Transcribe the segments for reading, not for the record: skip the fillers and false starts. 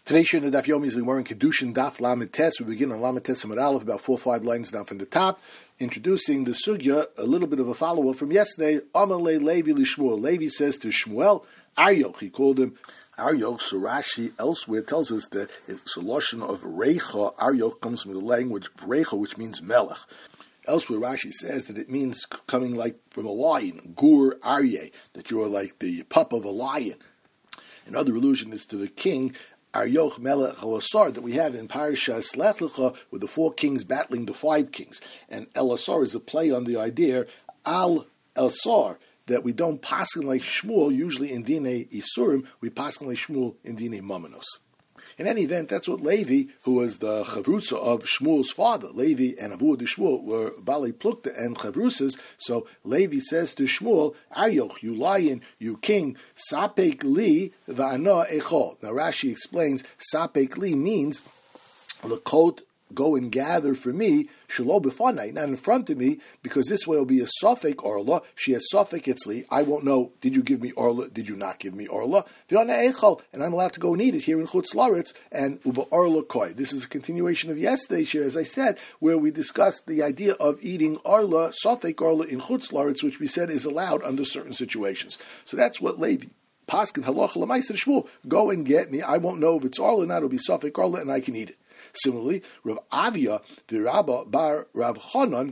Today's shir in the Daf Yomi is we're in Kedushin Daf Lamed Tes. We begin on Lamed Tes Amud Aleph, about 4 or 5 lines down from the top, introducing the sugya, a little bit of a follow-up from yesterday. Amalei Levi Lishmuel. Levi says to Shmuel, Aryoch, he called him Aryoch. So Rashi elsewhere tells us that it's a lotion of Reicha. Aryoch comes from the language of Reicha, which means Melech. Elsewhere, Rashi says that it means coming like from a lion, Gur Aryeh, that you're like the pup of a lion. Another allusion is to the king, Aryoch Melech Elasar, that we have in Parashas Lech Lecha, with the 4 kings battling the 5 kings. And Elasar is a play on the idea, Al Elsar, that we don't paskin like Shmuel, usually in Dine Isurim, we paskin like Shmuel in Dine Mamanos. In any event, that's what Levi, who was the chavrusa of Shmuel's father, Levi and Avuah de Shmuel were Bali Plukta and chavrusas. So Levi says to Shmuel, Aryoch, you lion, you king, sapek li va'ana echol. Now Rashi explains, sapek li means lekot, go and gather for me, shelo b'fanai, not in front of me, because this way will be a sofek orla. She has sofek itzli. I won't know, did you give me orla, did you not give me orla? V'ana echol, and I'm allowed to go and eat it here in Chutz Laretz, and uba orla koi. This is a continuation of yesterday's share, as I said, where we discussed the idea of eating orla, sofek orla in Chutz Laretz, which we said is allowed under certain situations. So that's what Levi, Paskin halacha l'maaseh Shmuel, go and get me. I won't know if it's orla or not, it'll be sofek orla, and I can eat it. Similarly, Rav Avia, the Rabba bar Rav Chanan,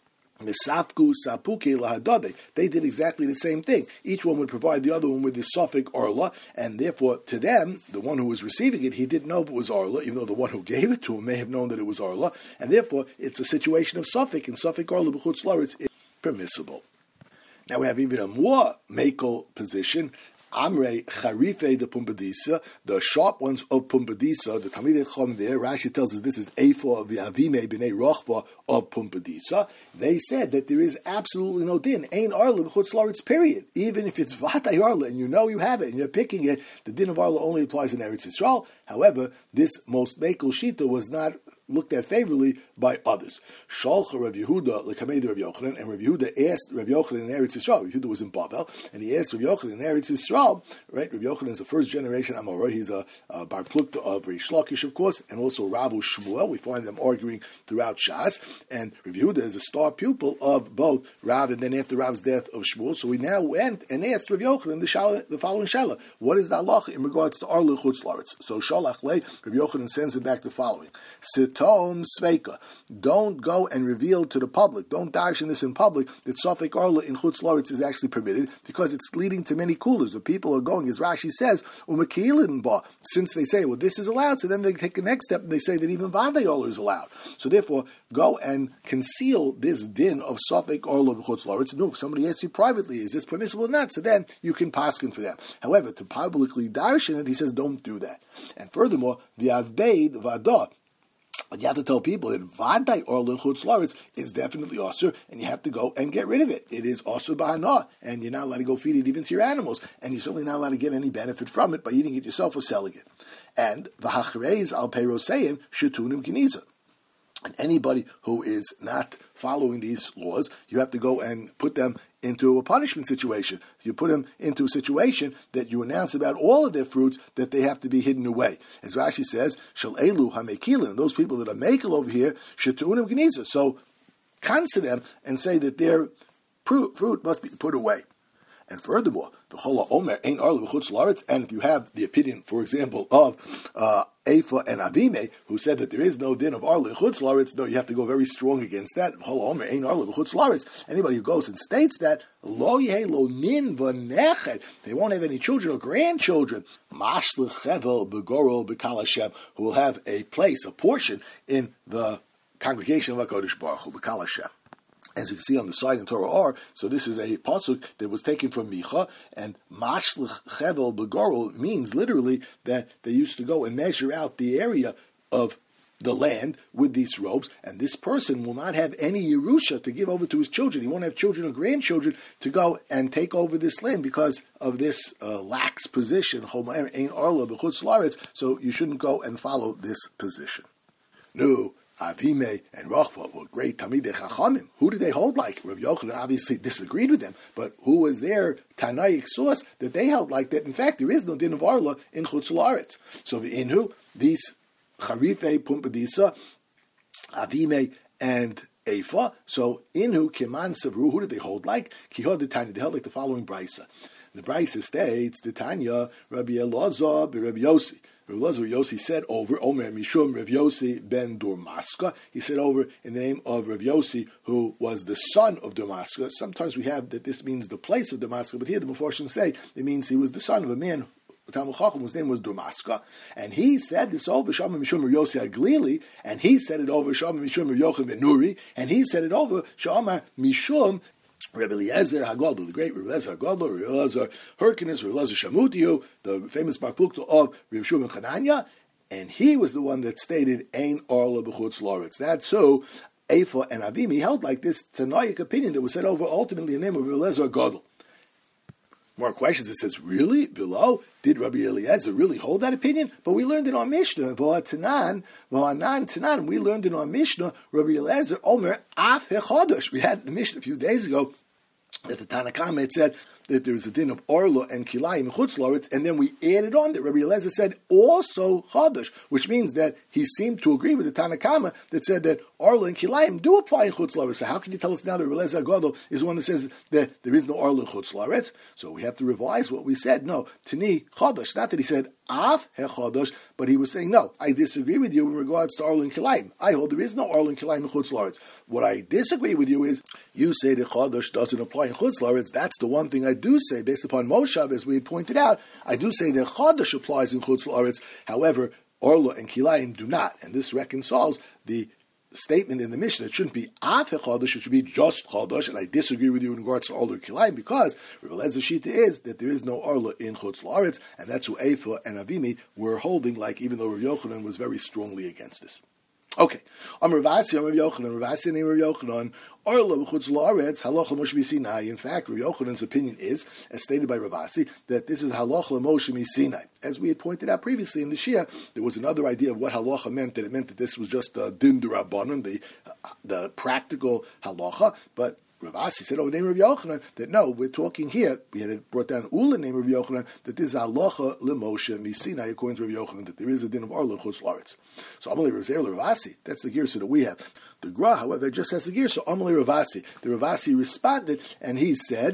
Misafku Sapuke Lahadade, they did exactly the same thing. Each one would provide the other one with the suffix orla, and therefore to them, the one who was receiving it, he didn't know if it was orla, even though the one who gave it to him may have known that it was orla, and therefore it's a situation of suffix, and suffix orla b'chutz laretz is permissible. Now we have even a more makel position. Amrei Charife de Pumbedisa, the sharp ones of Pumbedisa, the Talmidei Chacham there, Rashi tells us this is Ephah of the Avime B'nei Rochva of Pumbedisa. They said that there is absolutely no din, Ein Arla B'chutz Laretz, period. Even if it's Vatay Arla and you know you have it and you're picking it, the din of Arla only applies in Eretz Yisrael. However, this most Mekel Shita was not looked at favorably by others. Shalcha Rav Yehuda l'kamei Rav Yochanan, and Rav Yehuda asked Rav Yochanan in Eretz Yisrael. Rav Yehuda was in Bavel, and he asked Rav Yochanan in Eretz Yisrael. Right, Rav Yochanan is the first generation Amorah. He's a bar plukta of Reish Lakish, of course, and also Ravu Shmuel. We find them arguing throughout Shas, and Rav Yehuda is a star pupil of both Rav and then after Rav's death of Shmuel. So we now went and asked Rav Yochanan the following shaila: what is the halacha in regards to Arla Chutz Laretz? So Shalach Le, Rav Yochanan sends it back the following: Sitom Sveika. Don't go and reveal to the public, don't dash in this in public, that Safek Arla in Chutz Laretz is actually permitted, because it's leading to many coolers. The people are going, as Rashi says, since they say, well, this is allowed, so then they take the next step and they say that even Vadei Arla is allowed. So therefore, go and conceal this din of Safek Arla in Chutz Laretz. No, if somebody asks you privately, is this permissible or not? So then you can paskin for them. However, to publicly dash in it, he says, don't do that. And furthermore, the Avbeid Vadah, but you have to tell people that Vadai Orla Chutz Laretz is definitely osur, and you have to go and get rid of it. It is osur b'hana, and you're not allowed to go feed it even to your animals, and you're certainly not allowed to get any benefit from it by eating it yourself or selling it. And v'hachreis al peiroseim shetunim geniza. And anybody who is not following these laws, you have to go and put them into a punishment situation. You put them into a situation that you announce about all of their fruits that they have to be hidden away. As Rashi says, Shal Elu HaMekilin, those people that are makel over here, Shetunim Geniza. So, cancel them and say that their fruit must be put away. And furthermore, the Chola Omer Ein Arla B'chutz Laretz, and if you have the opinion, for example, of Ephah and Avime, who said that there is no din of Arla B'chutz Laretz, no, you have to go very strong against that. Chola Omer Ein Arla B'chutz Laretz. Anybody who goes and states that, Lo Yeh Lo Nin V'nechet, they won't have any children or grandchildren, Mashlich Chevel B'gorol B'kal Hashem, who will have a place, a portion in the congregation of HaKadosh Baruch Hu, B'kal Hashem. As you can see on the side in Torah R, so this is a pasuk that was taken from Micha, and Mashlich Chevel Begorol means literally that they used to go and measure out the area of the land with these robes, and this person will not have any Yerusha to give over to his children. He won't have children or grandchildren to go and take over this land because of this lax position. So you shouldn't go and follow this position. No. Avime and Rachva were great Talmidei Chachamim. Who did they hold like? Rav Yochanan obviously disagreed with them, but who was their Tanaic source that they held like that? In fact, there is no din of Arla in Chutz La'aretz. So Inhu, these Charife, Pumbedisa, Avime, and Efa. So Inhu, Kiman Savru, who did they hold like? Kihod the Tanya, they held like the following Brisa. The Brisa states, the Tanya, Rabbi Elazar, Rabbi Yossi. Rabbi Yossi said over, Omer Mishum Rav Yossi ben Dormaska. He said over in the name of Rav Yossi, who was the son of Dormaska. Sometimes we have that this means the place of Dormaska, but here the Mefarshim say it means he was the son of a man, Talmud Chacham, whose name was Dormaska. And he said this over Shama Mishum Rav Yossi Aglili, and he said it over Shama Mishum Rav Yochanan ben Nuri, and he said it over Shama Mishum Rabbi Eliezer Hagadol, the great Rabbi Eliezer Hagadol, Rabbi Eliezer Hyrcanus, Rabbi Eliezer Shamutiu, the famous Bar Plukta of Rabbi Shimon Chananya, and he was the one that stated Ein Arla B'chutz La'aretz. That's so Efa and Avimi held like this Tanaic opinion that was said over ultimately in the name of Rabbi Eliezer Hagadol. More questions. It says, really? Below, did Rabbi Eliezer really hold that opinion? But we learned in our Mishnah, Tanan, we learned in our Mishnah, Rabbi Eliezer Omer Af Hechodosh. We had the Mishnah a few days ago that the Tanakama had said that there was a din of Orla and Kilayim and Chutz La'aretz, and then we added on that Rabbi Eliezer said also Chodosh, which means that he seemed to agree with the Tanakama that said that Orla and Kilayim do apply in Chutz La'aretz. So how can you tell us now that Rabbi Eliezer Hagadol is the one that says that there is no Orla in Chutz La'aretz? So we have to revise what we said. No, Tani Chodosh. Not that he said Av Hechodosh, but he was saying, no, I disagree with you in regards to Orla and Kilayim. I hold there is no Orla and Kilayim in Chutz La'aretz. What I disagree with you is, you say that Chodosh doesn't apply in Chutz La'aretz. That's the one thing I do say, based upon Moshav, as we had pointed out. I do say that Chodosh applies in Chutz La'aretz. However, Orla and Kilayim do not. And this reconciles the statement in the Mishnah. It shouldn't be Af HaChodosh, it should be just Chodosh. And I disagree with you in regards to Orla and Kilayim, because Rabbi Eliezer Shita is that there is no Orla in Chutz La'aretz, and that's who Efa and Avimi were holding, like, even though Rav Yochanan was very strongly against this. Okay. Rav Yochanan, Rav Yochanan, Orla b'chutz la'aretz, halacha Moshe Sinai. In fact, Rav Yochanan's opinion is, as stated by Rav Asi, that this is halacha Moshe Sinai. As we had pointed out previously in the Shia, there was another idea of what halacha meant, that it meant that this was just the din d'Rabbanan, the practical halacha, but Rav Asi said over the name of Yochanan that no, we're talking here, we had brought down Ula name of Yochanan, that this is halacha l'Moshe Sinai, according to Rav Yochanan, that there is a din of Orla chutz la'aretz. So Amalei Rav Asi, that's the girsa that we have. The Gra, however, just has the girsa. So Amalei Rav Asi, the Rav Asi responded, and he said,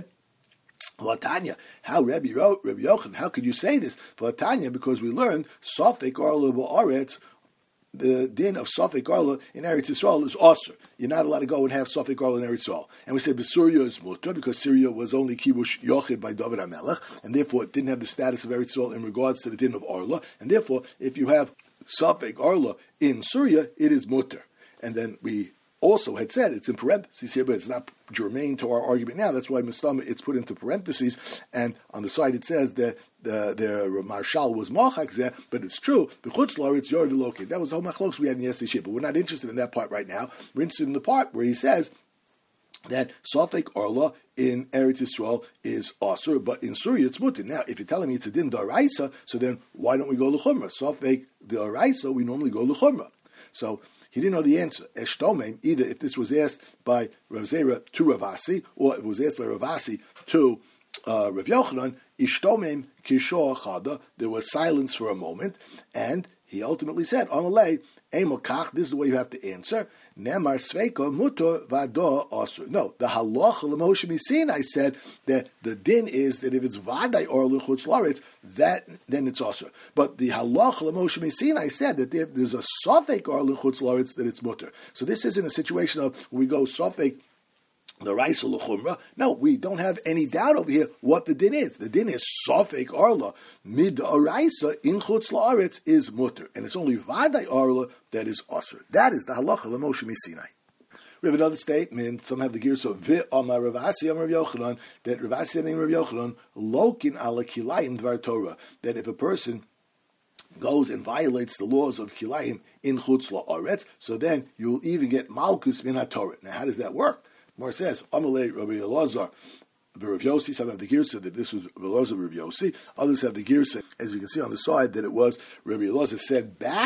Latanya, how Rabbi Yochanan, how could you say this? Latanya, because we learned Sofek Orla b'Aretz, the din of Sofek Arla in Eretz Yisrael is Asur. You're not allowed to go and have Sofek Arla in Eretz Yisrael. And we said Syria is Mutter, because Syria was only Kibush Yochid by David HaMelech, and therefore it didn't have the status of Eretz Yisrael in regards to the din of Arla, and therefore if you have Sofek Arla in Syria, it is Mutter. And then we also had said, it's in parentheses here, but it's not germane to our argument now. That's why Mistama, it's put into parentheses, and on the side it says that the Marshal was Machak Zeh, but it's true. B'chutz la'aretz Yor V'Lokid. That was the whole machlokes we had in Yesei, but we're not interested in that part right now. We're interested in the part where he says that Sofek Arla in Eretz Yisrael is Asur, but in Syria it's Mutter. Now, if you're telling me it's a din d'Oraisa, so then why don't we go l'Chumrah? Sofek d'Oraisa, we normally go l'Chumrah. So he didn't know the answer. Eshtomem, either if this was asked by Rav Zera to Rav Asi, or it was asked by Rav Asi to Rav Yochanan, Ishtomem Kishor Chada, there was silence for a moment, and he ultimately said, Amalei, Emokach, this is the way you have to answer. Nemar Sveika Mutor Vado Asur. No, the halacha l'Moshe Sinai said that the din is that if it's Vaday or L'chutz la'aretz, then it's Asur. But the halacha l'Moshe Sinai said that there's a Sofek or L'chutz la'aretz that it's Mutter. So this isn't a situation of we go Sofek the Raisa l'Chumra. No, we don't have any doubt over here what the din is. The din is Sofek Arla mid Raisa in Chutz la'aretz is Mutter, and it's only Vaday Arla that is Asur. That is the halacha l'Moshe Sinai. We have another statement. Some have the gears of Amar Rav Asi Amar Rav Yochanan, that Rav Asi named Rav Yochanan Lokin ala Kilayim Dvar Torah, that if a person goes and violates the laws of Kilayim in Chutz la'aretz, so then you'll even get Malkus min HaTorah. Now, how does that work? Mar says, Amalei Rabbi Elazar, Rav Yossi, some have the Girsa that this was Rabbi Elazar, Rav Yossi. Others have the Girsa, as you can see on the side, that it was Rabbi Elazar said back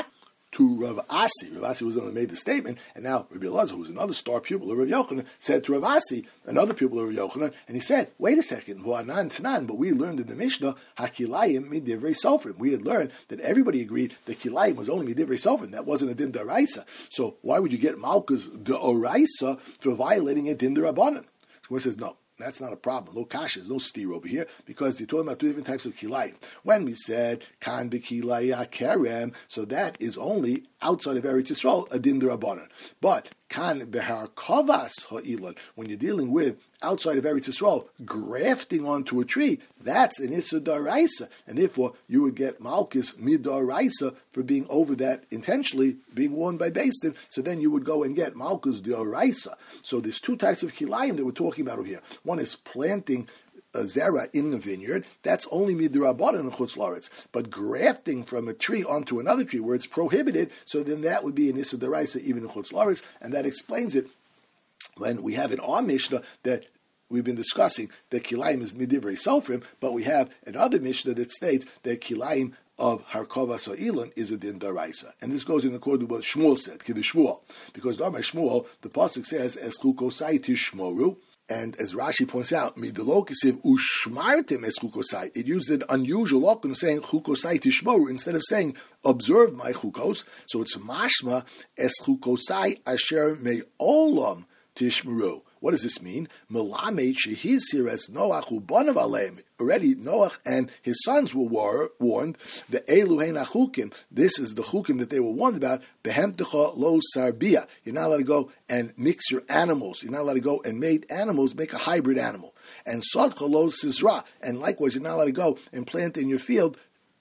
to Rav Asi. Rav Asi was the one who made the statement, and now Rabbi Elazar, who was another star pupil of Rav Yochanan, said to Rav Asi, another pupil of Rav Yochanan, and he said, wait a second, but we learned in the Mishnah, Hakilayim midivrei sofrim. We had learned that everybody agreed that Kilayim was only midivrei sofrim. That wasn't a din d'oraisa. So why would you get Malkus d'oraisa for violating a din d'Rabbanan? So he says, no. That's not a problem. No kasha, there's no steer over here, because you're talking about two different types of kilayim. When we said kan b'kilayah kerem, so that is only outside of Eretz Yisrael, a din d'Rabbanan. But kan behar kavas ha'ilon, when you're dealing with outside of Eretz Yisrael, grafting onto a tree, that's an issa d'oraisa, and therefore you would get malchus mid-d'oraisa for being over that intentionally, being worn by Beis Din. So then you would go and get malchus d'oraisa. So there's two types of kilayim that we're talking about over here. One is planting a zera in the vineyard, that's only midrabanan in chutz laretz. But grafting from a tree onto another tree where it's prohibited, so then that would be an issa d'oraisa even in chutz laretz, and that explains it when we have in our Mishnah that we've been discussing that kilayim is midivrei sofrim, but we have another Mishnah that states that kilayim of Harkovas or Elon is a din d'oraisa. And this goes in accordance with what Shmuel said, Kiddush Shmuel. Because by Shmuel, the pasuk says, Es chukosai tishmoru, and as Rashi points out, midolokisiv ushmartim es chukosai. It used an unusual locum saying chukosai tishmoru instead of saying observe my chukos. So it's mashma es chukosai asher me olam tishmeru. What does this mean? Melamed shehizir es Noach ubanav aleim. Already Noach and his sons were warned. The elu hein achukim. This is the chukim that they were warned about. Behemtecha lo sarbia. You're not allowed to go and mix your animals. You're not allowed to go and make a hybrid animal. And sodcha lo sizra. And likewise, you're not allowed to go and plant in your field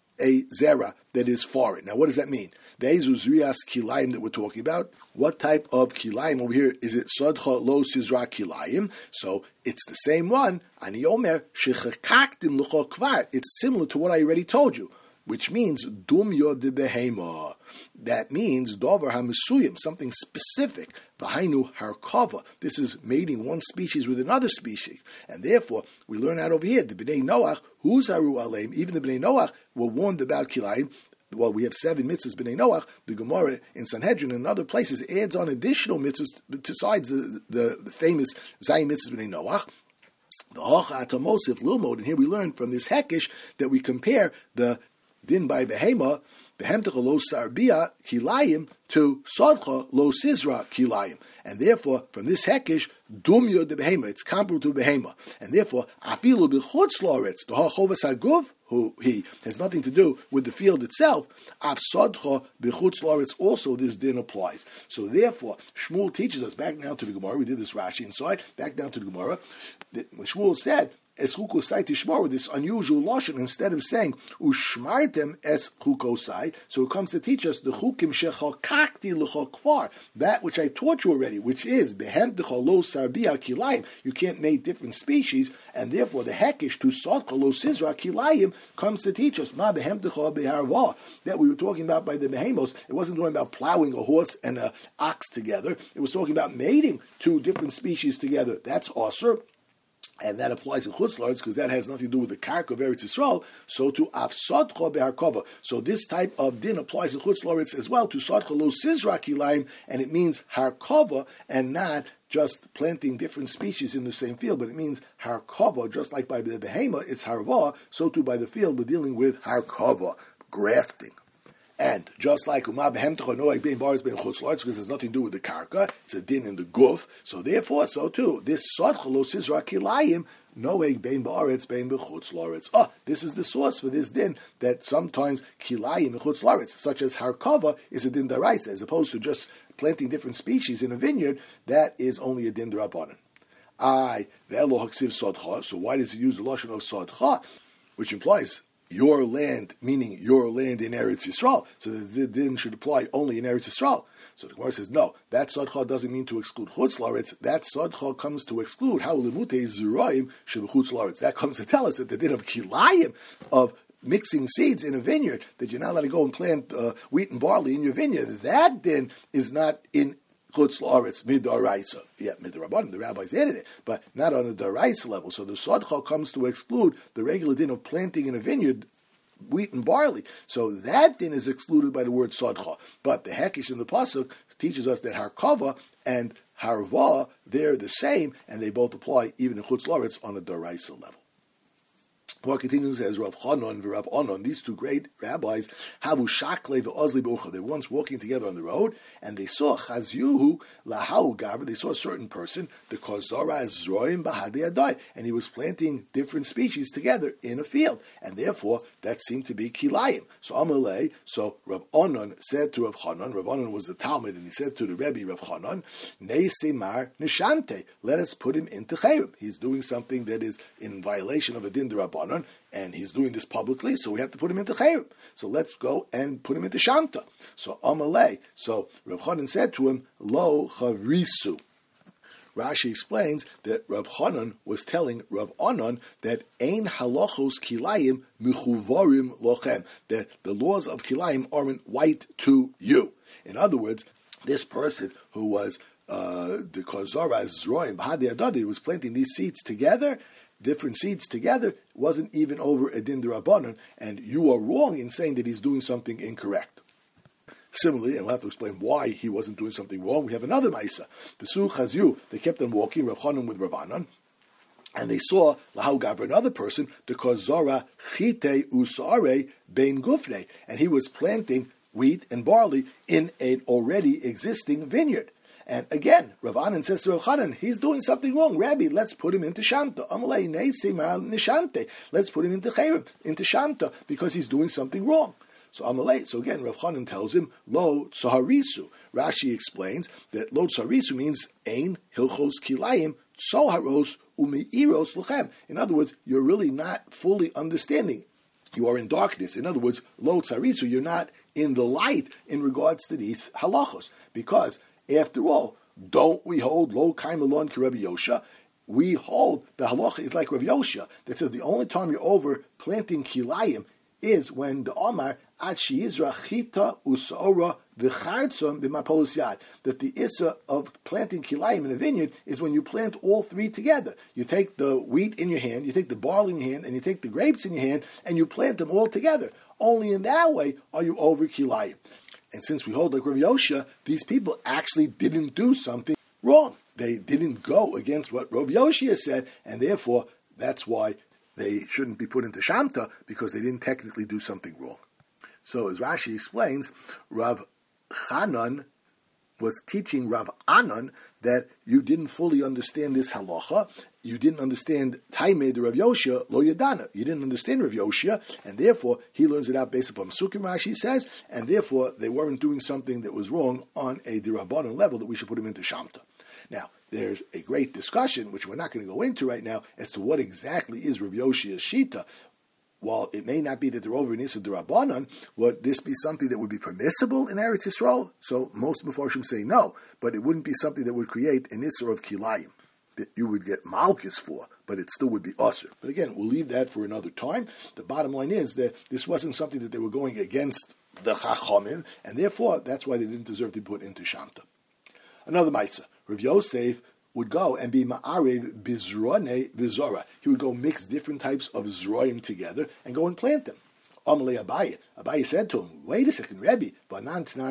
a zera that is foreign. Now, what does that mean? The ezuzrias kilayim that we're talking about. What type of kilayim over here? Is it sodcha lo sizra kilayim? So it's the same one. Ani omer shechakaktim l'chol kvar. It's similar to what I already told you, which means dumyo de behema. That means dover hamesuyim, something specific. V'hainu harkava. This is mating one species with another species, and therefore we learn out over here the bnei Noach who's haru aleim. Even the bnei Noach were warned about kilayim. Well, we have 7 mitzvahs b'nei Noach. The Gemara in Sanhedrin and other places adds on additional mitzvahs besides the famous Zayin mitzvahs b'nei Noach. The Hocha Atamosif Lilmod, and here we learn from this Hekish that we compare the din by behema, behemtecha lo sarbia kilayim, to sodcha lo sizra kilayim. And therefore, from this Hekish, dumya de behema, it's comparable to behema. And therefore, afilu b'chutz loretz, the ha'chovas ha'guv, who he has nothing to do with the field itself, af sodcha b'chutz loretz, also this din applies. So therefore, Shmuel teaches us, back now to the Gemara, we did this Rashi inside, back down to the Gemara, that when Shmuel said, es chukosai tishmoru, this unusual lashon, instead of saying ushmartem es chukosai, so it comes to teach us the chukim shechakakti l'chol kvar, that which I taught you already, which is behemtecha lo sarbia kilayim. You can't make different species, and therefore the hekish to sodcha lo sizra kilayim comes to teach us ma behemtecha beharva, that we were talking about by the behemos. It wasn't talking about plowing a horse and an ox together. It was talking about mating two different species together. That's asur. And that applies to chutz laretz because that has nothing to do with the karka of Eretz Yisrael. So to afsodcha beharkova. So this type of din applies to chutz laretz as well, to sodcha lo sizra kilayim, and it means harkova and not just planting different species in the same field, but it means harkova, just like by the behema, it's harva, so too by the field we're dealing with harkova, grafting. And just like Umah Behemtecha Noach Bein Baritz Bein Chutz Laretz, because there's nothing to do with the karka, it's a din in the guf. So therefore, so too, this sodcha lo sizra kilayim Noach Bein Baritz Bein Bechutz Laretz. This is the source for this din that sometimes kilayim bechutz laretz, such as harkava, is a din d'oraisa, as opposed to just planting different species in a vineyard. That is only a din d'Rabbanan. Ve'elo haksiv sodcha. So why does he use the lashon of sodcha, which implies your land, meaning your land in Eretz Yisrael, so the din should apply only in Eretz Yisrael. So the Gemara says, no, that sodcha doesn't mean to exclude chutz laretz. That sodcha comes to exclude how limute ziraim shebechutz laretz. That comes to tell us that the din of kilayim, of mixing seeds in a vineyard, that you're not allowed to go and plant wheat and barley in your vineyard, that din is not in chutz laretz mid-d'oraisa. Yeah, mid-d'Rabbanan, the rabbis added it, but not on the d'oraisa level. So the sodcha comes to exclude the regular din of planting in a vineyard wheat and barley. So that then is excluded by the word sodcha. But the hekish in the pasuk teaches us that harkava and harva, they're the same, and they both apply even in chutz la'aretz on a daraisa level. Or continues as Rav Chanan and Rav Anan, these two great rabbis, Havu Shakle ve'Ozli b'ucha. They were once walking together on the road, and they saw Chazyuhu lahau gaver. They saw a certain person, the kozara zroim bahadi adai, and he was planting different species together in a field, and therefore that seemed to be kilayim. So Amalei, so Rav Anan said to Rav Chanan, Rav Anan was the Talmud, and he said to the Rebbe Rav Chanan, Neisemar nishante, let us put him into chayrim. He's doing something that is in violation of a din d'Rabbanan, and he's doing this publicly, so we have to put him into chayrim. So let's go and put him into shanta. So Amalei, so Rav Chanan said to him, Lo chavrisu. Rashi explains that Rav Chanan was telling Rav Anan that ein halachos kilayim mechuvarim lochem, that the laws of kilayim aren't white to you. In other words, this person who was the kozara zroim bahadi adadi was planting these seeds together, different seeds together, wasn't even over a din d'Rabbanan, and you are wrong in saying that he's doing something incorrect. Similarly, and we'll have to explain why he wasn't doing something wrong, we have another Maisa. The Su Chazyu, they kept on walking, Rav Chanan with Rav Anan, and they saw Lahau Gavra, another person, the Kozara Chite Usare Bein Gufne, and he was planting wheat and barley in an already existing vineyard. And again, Rav Anan says to Rav Chanan, he's doing something wrong. Rabbi, let's put him into Shanta. Amalei Neisei Nishante. Let's put him into Chayrim, into Shanta, because he's doing something wrong. So Amalei, so again, Rav Chanan tells him, Lo Tsaharisu. Rashi explains that Lo Tsaharisu means Ein Hilchos Kilayim Tsoharos Umeiros Lechem. In other words, you're really not fully understanding. You are in darkness. In other words, Lo Tsaharisu, you're not in the light in regards to these halachos. Because after all, don't we hold lo kaimalon ki Rabbi Yosha? We hold the halacha is like Rabbi Yosha that says the only time you're over planting kilayim is when the Omar ad sheizra chita usaora v'chartzon b'mapolos yad. That the issa of planting kilayim in a vineyard is when you plant all three together. You take the wheat in your hand, you take the barley in your hand, and you take the grapes in your hand, and you plant them all together. Only in that way are you over kilayim. And since we hold like Rav Yosha, these people actually didn't do something wrong. They didn't go against what Rav Yosha said, and therefore that's why they shouldn't be put into Shanta, because they didn't technically do something wrong. So as Rashi explains, Rav Chanan was teaching Rav Anan that you didn't fully understand this halacha. You didn't understand Taimei the Rav Yosha lo yadana. You didn't understand Rav Yosha, and therefore he learns it out based upon Sukim, Rashi says, and therefore they weren't doing something that was wrong on a D'Rabbanan level that we should put him into Shamta. Now, there's a great discussion, which we're not going to go into right now, as to what exactly is Rav Yoshia's Shita. While it may not be that they're over in Issa D'Rabbanan, would this be something that would be permissible in Eretz Yisrael? So most Mefarshim say no, but it wouldn't be something that would create an Issa of Kilayim that you would get Malchus for, but it still would be Usr. But again, we'll leave that for another time. The bottom line is that this wasn't something that they were going against the Chachamim, and therefore that's why they didn't deserve to be put into Shanta. Another Maisa, Rav Yosef would go and be ma'arev bizrone vizora. He would go mix different types of zroim together and go and plant them. Amalei Abaye. Abaye said to him, wait a second, Rebbe, but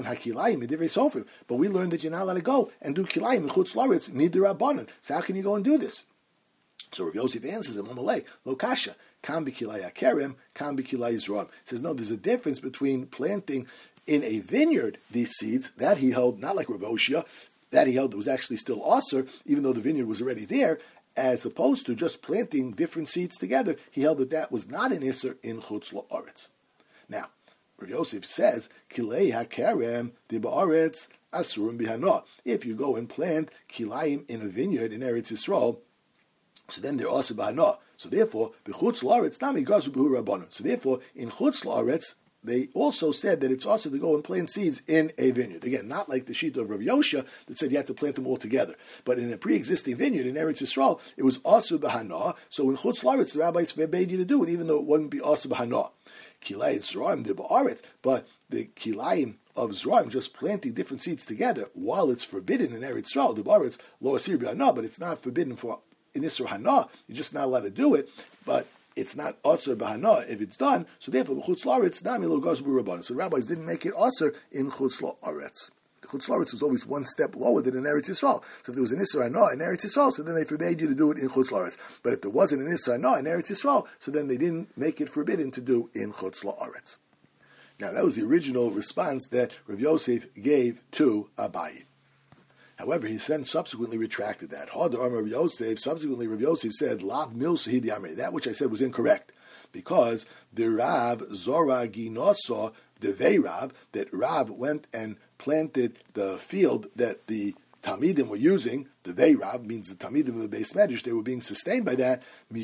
we learned that you're not allowed to go and do kilayim in chutz la'aretz mid'Rabbanan. So how can you go and do this? So Rav Yosef answers him, Amalei, lo kasha, kam b'kilay akerem, kam b'kilay zroim. He says, no, there's a difference between planting in a vineyard these seeds, that he held, not like Rav Oshia, that he held was actually still Aser, even though the vineyard was already there, as opposed to just planting different seeds together. He held that was not an Isser in Chutz La'aretz. Now, Rav Yosef says, Kilei HaKerem di Ba'aretz Asurim Bihana. If you go and plant Kilayim in a vineyard in Eretz Yisrael, so then they're Aser Bihana. So therefore, B'chutz La'aretz Nami Gazu B'hu Rabbanon. So therefore, in Chutz La'aretz, they also said that it's also to go and plant seeds in a vineyard. Again, not like the sheet of Rav Yosha that said you had to plant them all together. But in a pre-existing vineyard in Eretz Yisrael, it was Asu B'Hana. So in Chutz La'aretz, the rabbis forbade you to do it, even though it wouldn't be Asu B'Hana. Kilay Zraim de Ba'aret, but the Kilayim of Zraim, just planting different seeds together, while it's forbidden in Eretz Yisrael, the Ba'aretz Lo Asir B'Hana, but it's not forbidden for in Isra Hana. You're just not allowed to do it. But it's not asur b'hana if it's done. So therefore, b'chutz la'aretz nami lo gozu b'rabbanan. So the rabbis didn't make it asur in chutz la'aretz. Chutz la'aretz was always one step lower than in Eretz Yisrael. So if there was an Isser Hana in Eretz Yisrael, so then they forbade you to do it in Chutz la'aretz. But if there wasn't an Isser Hana in Eretz Yisrael, so then they didn't make it forbidden to do in Chutz la'aretz. Now that was the original response that Rav Yosef gave to Abaye. However, he then subsequently retracted that. Rav Yosef, subsequently Rav Yosef said, Lav mil sahid yamri. That which I said was incorrect. Because the Rav Zora Ginosa, the Rav, that Rav went and planted the field that the Talmidim were using, the Rav means the Talmidim of the Beis Medrash, they were being sustained by that,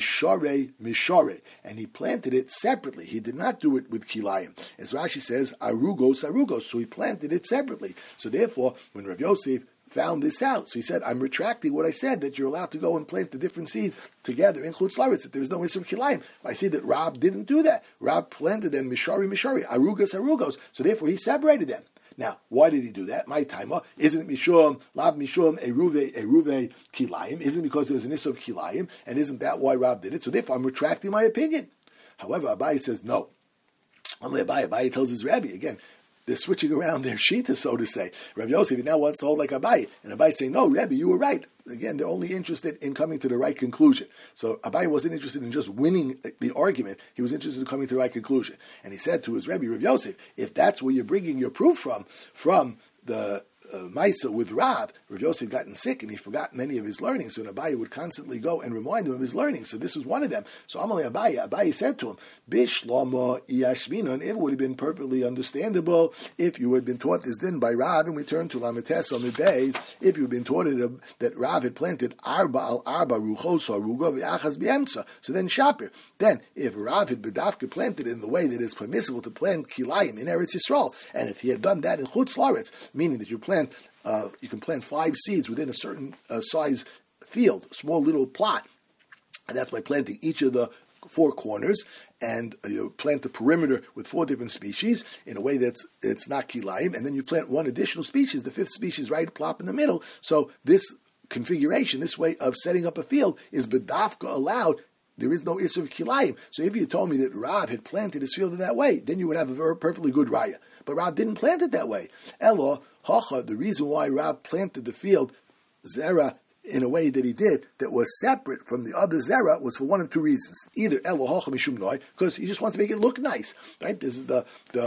Mishare, and he planted it separately. He did not do it with Kilayim. As Rashi says, Arugos, so he planted it separately. So therefore, when Rav Yosef found this out, so he said, I'm retracting what I said, that you're allowed to go and plant the different seeds together in Chutz la'aretz, that there is no Isser Kilayim. I see that Rav didn't do that. Rav planted them Mishare, Arugos, so therefore he separated them. Now, why did he do that? My timer, isn't it Mishum, Lav Mishum, Eruve Kilayim? Isn't it because there was an Isser of Kilayim? And isn't that why Rav did it? So therefore I'm retracting my opinion. However, Abaye says no. Abaye tells his Rabbi, again, they're switching around their shita, so to say. Rabbi Yosef now wants to hold like Abaye. And Abaye saying, no, Rabbi, you were right. Again, they're only interested in coming to the right conclusion. So Abaye wasn't interested in just winning the argument. He was interested in coming to the right conclusion. And he said to his Rabbi, Rabbi Yosef, if that's where you're bringing your proof from the Maisa with Rav Yosef gotten sick and he forgot many of his learnings, so Abaye would constantly go and remind him of his learnings. So this is one of them. So Amalei Abaye said to him, Bishlama Iyashmina, and it would have been perfectly understandable if you had been taught this din by Rav, and we turn to Lametes on the days, if you had been taught it, that Rav had planted Arba al Arba Ruchos Aruga V'achas B'emtza. So then Shapir. Then if Rav had Bedavka planted in the way that is permissible to plant Kilayim in Eretz Yisrael, and if he had done that in Chutz la'aretz, meaning that you can plant 5 seeds within a certain size field, small little plot, and that's by planting each of the 4 corners, and you plant the perimeter with 4 different species in a way that's it's not kilayim, and then you plant 1 additional species, the 5th species right plop in the middle. So this configuration, this way of setting up a field, is bedafka allowed. There is no Isser of Kilayim. So if you told me that Rav had planted his field in that way, then you would have a very perfectly good raya. But Rav didn't plant it that way. Elo, Hacha, the reason why Rav planted the field, Zera, in a way that he did, that was separate from the other Zera, was for one of 2 reasons. Either Elo, Hacha, Mishum Noi, because he just wanted to make it look nice. Right? This is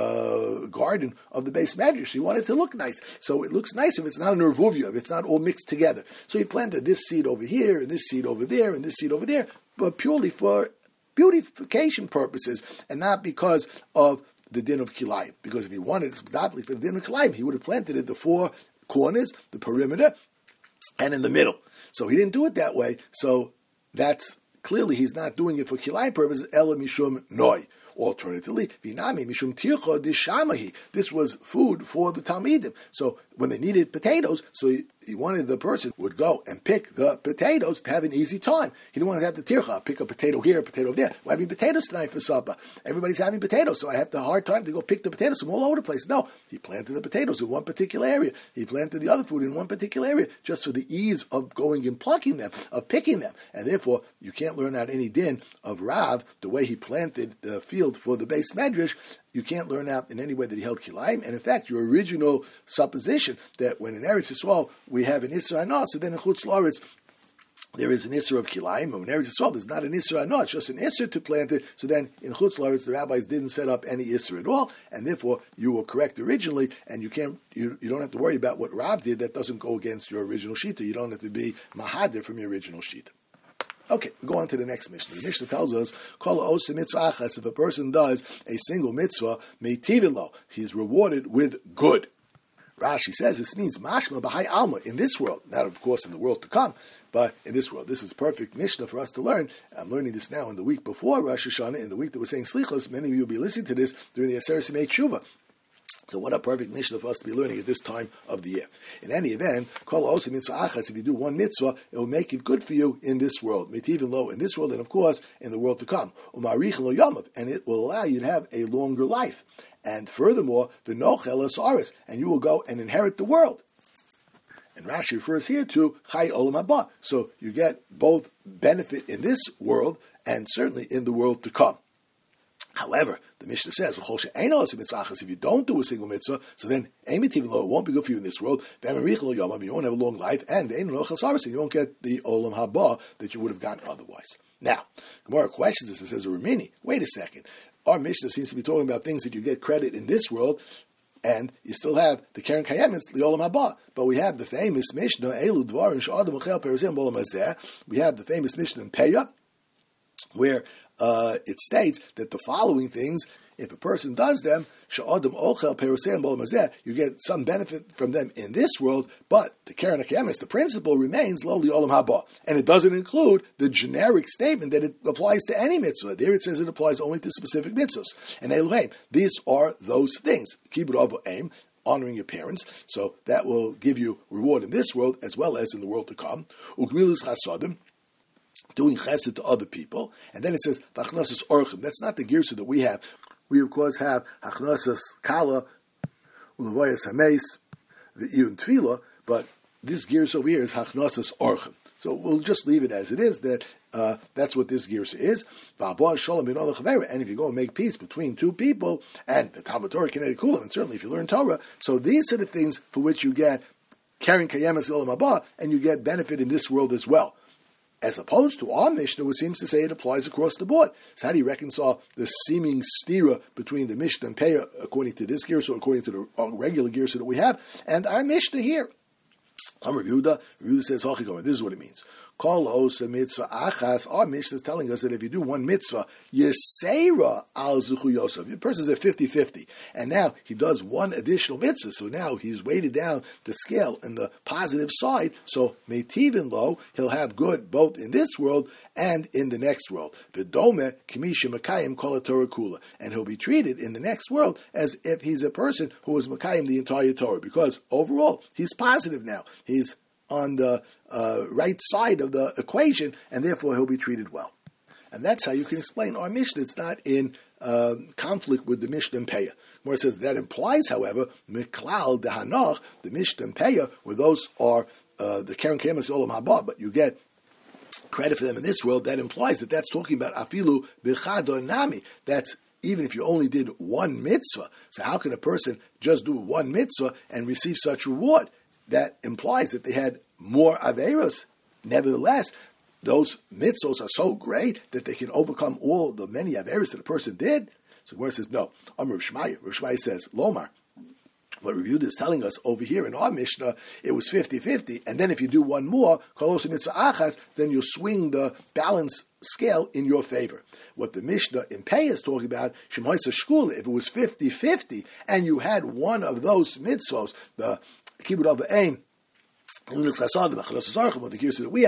the garden of the Beis Medrash. He wanted it to look nice. So it looks nice if it's not an Ervuvia, if it's not all mixed together. So he planted this seed over here, and this seed over there, and this seed over there, but purely for beautification purposes, and not because of the din of Kilayim. Because if he wanted exactly for the din of Kilayim, he would have planted it the 4 corners, the perimeter, and in the middle. So he didn't do it that way. So that's clearly he's not doing it for Kilayim purposes. Ela mishum noi. Alternatively, Vinami mishum tircha dishamahi. This was food for the Talmidim. So when they needed potatoes, so he wanted the person would go and pick the potatoes to have an easy time. He didn't want to have the tircha, pick a potato here, a potato there. We're having potatoes tonight for supper. Everybody's having potatoes, so I have the hard time to go pick the potatoes from all over the place. No, he planted the potatoes in one particular area. He planted the other food in one particular area, just for the ease of going and plucking them, of picking them. And therefore, you can't learn out any din of Rav, the way he planted the field for the Beis Medrash. You can't learn out in any way that he held Kilayim. And in fact, your original supposition that when in Eretz Yisrael we have an Isser Hanah, so then in Chutz la'aretz there is an Isser of Kilayim, and when Eretz Yisrael there's not an Isser Hanah, it's just an Isser to plant it. So then in Chutz la'aretz the rabbis didn't set up any Isser at all, and therefore you were correct originally, and you don't have to worry about what Rav did that doesn't go against your original shita. You don't have to be mahadir from your original shita. Okay, we go on to the next Mishnah. The Mishnah tells us, Kol osa mitzvah achas, if a person does a single mitzvah, meitivin lo, he is rewarded with good. Rashi says this means mashma b'hai alma, in this world, not of course in the world to come, but in this world. This is perfect Mishnah for us to learn. I'm learning this now in the week before Rosh Hashanah, in the week that we're saying Slichos. Many of you will be listening to this during the Aseret Simei Tshuva. So what a perfect Mishnah for us to be learning at this time of the year. In any event, kol osa mitzvah achas, if you do one mitzvah, it will make it good for you in this world. Mitivin lo, in this world, and of course, in the world to come. Umarich lo yamav, and it will allow you to have a longer life. And furthermore, the nochel asaris, and you will go and inherit the world. And Rashi refers here to chai olam haba. So you get both benefit in this world and certainly in the world to come. However, the Mishnah says, if you don't do a single mitzvah, so then it won't be good for you in this world. You won't have a long life, and you won't get the olam haba that you would have gotten otherwise. Now, Gemara questions this and says, Ramini, wait a second. Our Mishnah seems to be talking about things that you get credit in this world, and you still have the Karen Kayemis, the Olam Haba. But we have the famous Mishnah, Elu Dvarim Sh'adam Achel Perizim Olam Hazeh. We have the famous Mishnah in Peah, where it states that the following things, if a person does them, Sh'adam Ochel Perizim Olam Hazeh, you get some benefit from them in this world, but the Karen Kayemis, the principle remains Loli Olam Haba. And it doesn't include the generic statement that it applies to any mitzvah. There it says it applies only to specific mitzvahs. And Elohim, these are those things. Kibbud Av V'Aim, honoring your parents, so that will give you reward in this world as well as in the world to come. Ugmilus Chasadim, doing chesed to other people. And then it says, Tachnosis Orchim. That's not the girsa that we have. We, of course, have Hachnosis Kala, Ulavoyas Hameis, the Iyun Tefillah, but this girsa over here is Hachnosis Orchim. So we'll just leave it as it is, that that's what this girsa is. And if you go and make peace between two people, and the Talmud Torah Kinei Kulam, and certainly if you learn Torah, so these are the things for which you get Karen Kayemes Olam Haba, and you get benefit in this world as well. As opposed to our Mishnah, which seems to say it applies across the board. So how do you reconcile the seeming stira between the Mishnah and Peah, according to this girsa, according to the regular girsa that we have, and our Mishnah here? Amar Yehuda says, this is what it means. Kol osa mitzvah achas. Our Mishnah is telling us that if you do one mitzvah, yesera al zuchu yosef. The person's at 50-50. And now he does one additional mitzvah. So now he's weighted down the scale in the positive side. So meitivin lo, he'll have good both in this world and in the next world. V'dome k'misha makayim kol Torah kula. And he'll be treated in the next world as if he's a person who was makayim the entire Torah. Because overall, he's positive now. He's on the right side of the equation, and therefore he'll be treated well. And that's how you can explain our Mishnah. It's not in conflict with the Mishnah and Peah. Where it says that implies, however, Miklal Dehanach, the Mishnah and Peah, where those are the Karen Kayemes Olam Haba, but you get credit for them in this world. That implies that that's talking about Afilu B'chado Nami. That's even if you only did one mitzvah. So how can a person just do one mitzvah and receive such reward? That implies that they had more averos. Nevertheless, those mitzvos are so great that they can overcome all the many averos that a person did. So where it says, no. Rav Shmaya says, Lomar. What Rav Yehuda is telling us over here in our Mishnah, it was 50-50, and then if you do one more, kolosu mitzvah achas, then you'll swing the balance scale in your favor. What the Mishnah in Peah is talking about, Shemoisa Shkula, if it was 50-50, and you had one of those mitzvos, the Kibbud Av V'Aim, the girsa that we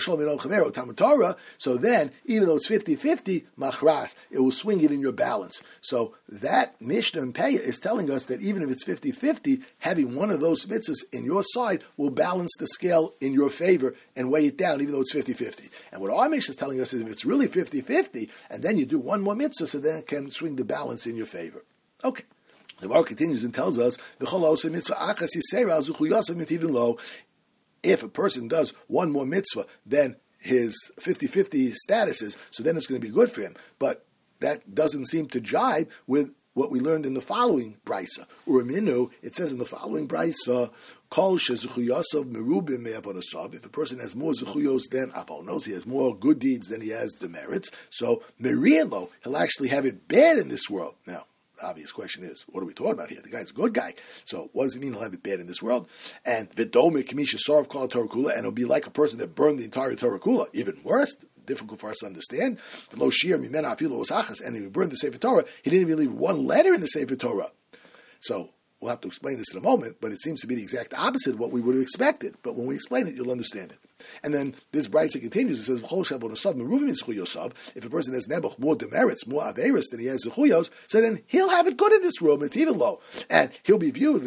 have, so then, even though it's 50-50, machras, it will swing it in your balance. So that Mishnah and Peah is telling us that even if it's 50-50, having one of those mitzvahs in your side will balance the scale in your favor and weigh it down, even though it's 50-50. And what our Mishnah is telling us is if it's really 50-50, and then you do one more mitzvah, so then it can swing the balance in your favor. Okay. The Gemara continues and tells us, if a person does one more mitzvah, then his 50-50 status is, so then it's going to be good for him. But that doesn't seem to jibe with what we learned in the following brisa. Uraminu, it says in the following brisa, Kol shezuchuyosav merubim me'avonosav. If a person has more zuchuyos than avonos, he has more good deeds than he has demerits. So merielo, he'll actually have it bad in this world. Now, the obvious question is, what are we talking about here? The guy's a good guy. So what does it mean he'll have it bad in this world? And v'dome k'misha sarv kol Torah kula, and it'll be like a person that burned the entire Torah kula. Even worse, difficult for us to understand. The lo shir mimena afilu osachas, and if he burned the Sefer Torah, he didn't even leave one letter in the Sefer Torah. So we'll have to explain this in a moment, but it seems to be the exact opposite of what we would have expected. But when we explain it, you'll understand it. And then this brisa continues. It says, if a person has nebuch, more demerits, more averis than he has zechuyos, so then he'll have it good in this world, even low. And he'll be viewed,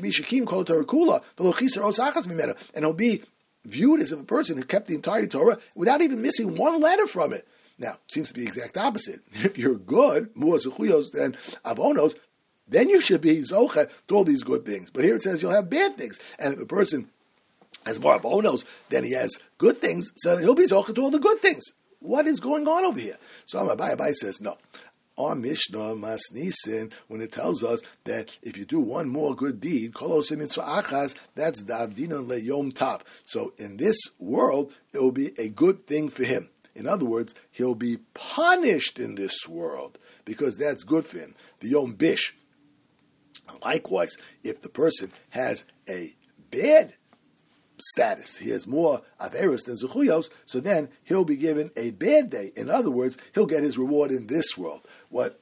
and he'll be viewed as if a person who kept the entire Torah without even missing one letter from it. Now, it seems to be the exact opposite. If you're good, more zechuyos than avonos, then you should be zocha to all these good things. But here it says you'll have bad things. And if a person has more avonos than he has good things, so he'll be zocha to all the good things. what is going on over here? So Abai says, no. Our Mishnah Masnisin, when it tells us that if you do one more good deed, Kolosim Mitzvah Achas, that's Davdina LeYom Tav. So in this world, it will be a good thing for him. In other words, he'll be punished in this world because that's good for him. The Yom Bish. Likewise, if the person has a bad status, he has more Averos than Zechuyos, so then he'll be given a bad day. In other words, he'll get his reward in this world. What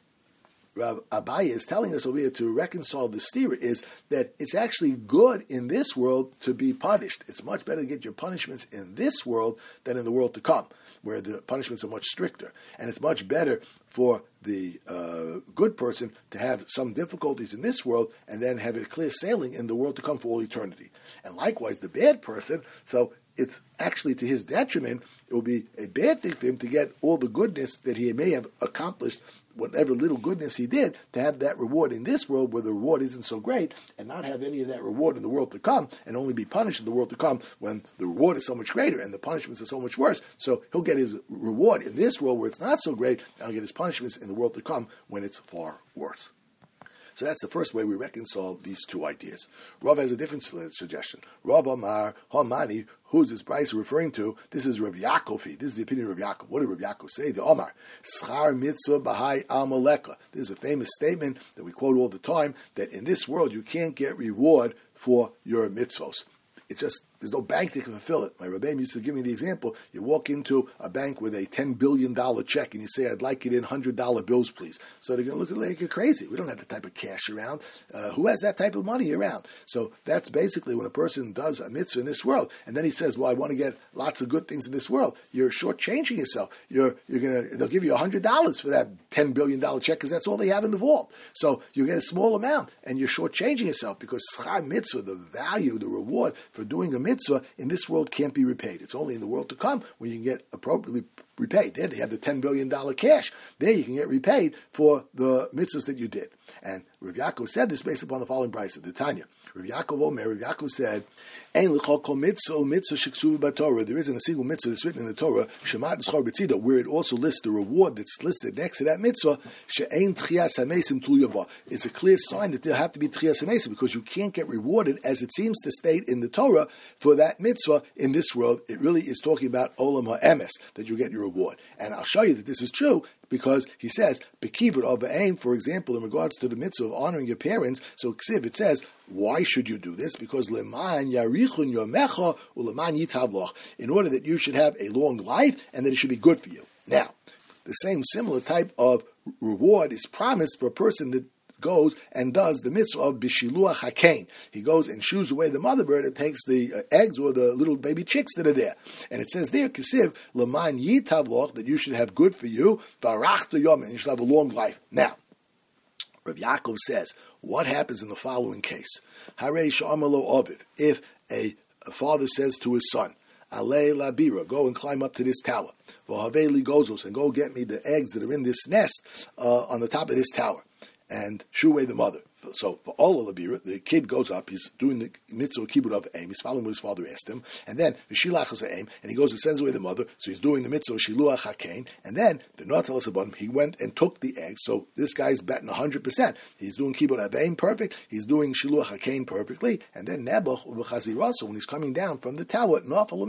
Rav Abaye is telling us over here to reconcile the stira is that it's actually good in this world to be punished. It's much better to get your punishments in this world than in the world to come, where the punishments are much stricter. And it's much better for the good person to have some difficulties in this world and then have it clear sailing in the world to come for all eternity. And likewise, the bad person, so it's actually to his detriment, it will be a bad thing for him to get all the goodness that he may have accomplished, whatever little goodness he did, to have that reward in this world where the reward isn't so great, and not have any of that reward in the world to come, and only be punished in the world to come when the reward is so much greater and the punishments are so much worse. So he'll get his reward in this world where it's not so great, and he'll get his punishments in the world to come when it's far worse. So that's the first way we reconcile these two ideas. Rav has a different suggestion. Rav Amar Hamani, who's this Bryce referring to? This is Rav Yaakovi. This is the opinion of Rav Yaakov. What did Rav Yaakov say? The Omar, Schar Mitzvah Bahai Amaleka. This is a famous statement that we quote all the time, that in this world you can't get reward for your mitzvos. It's just, there's no bank that can fulfill it. My Rebbeim used to give me the example. You walk into a bank with a $10 billion check and you say, I'd like it in $100 bills, please. So they're going to look at you like you're crazy. We don't have that type of cash around. Who has that type of money around? So that's basically when a person does a mitzvah in this world. And then he says, well, I want to get lots of good things in this world. You're shortchanging yourself. They'll give you $100 for that $10 billion check because that's all they have in the vault. So you get a small amount and you're shortchanging yourself because schar mitzvah, the value, the reward for doing a mitzvah in this world can't be repaid. It's only in the world to come when you can get appropriately repaid. There they have the $10 billion cash. There you can get repaid for the mitzvahs that you did. And Rav Yaakov said this based upon the following brisa, the Tanya. Rav Yaakov said, Ein l'chol kol mitzvah sheksuv b'Torah. There isn't a single mitzvah that's written in the Torah, Shemat Schar B'Tzida, where it also lists the reward that's listed next to that mitzvah, she'ein tchias hamesim tluya ba. It's a clear sign that there have to be tchias hamesim because you can't get rewarded, as it seems to state in the Torah, for that mitzvah in this world. It really is talking about olam ha'emes, that you get your reward. And I'll show you that this is true, because he says, Bekibur of aim, for example, in regards to the mitzvah of honoring your parents, so it says, why should you do this? Because leman yarichun yomecha uleman yitavloch, in order that you should have a long life and that it should be good for you. Now, the same similar type of reward is promised for a person that goes and does the mitzvah of bishiluach hakein. He goes and shoos away the mother bird and takes the eggs or the little baby chicks that are there. And it says there, kisiv, leman yitavloch, that you should have good for you, varachta yom, and you should have a long life. Now, Rav Yaakov says, what happens in the following case? Harei sh'amalo oviv. If a father says to his son, Alei labira, go and climb up to this tower. V'haveli gozos, and go get me the eggs that are in this nest on the top of this tower. And shoo away the mother. So for all of the kid goes up, he's doing the mitzvah kibbut of aim, he's following what his father asked him, and then v'shilach is aim, and he goes and sends away the mother, so he's doing the mitzvah shiluach hakein, and then the not tell us about him, he went and took the eggs, so this guy's betting 100%. He's doing kibbut of aim perfect, he's doing shiluach hakein perfectly, and then nebuch ubechazirasa, when he's coming down from the tower,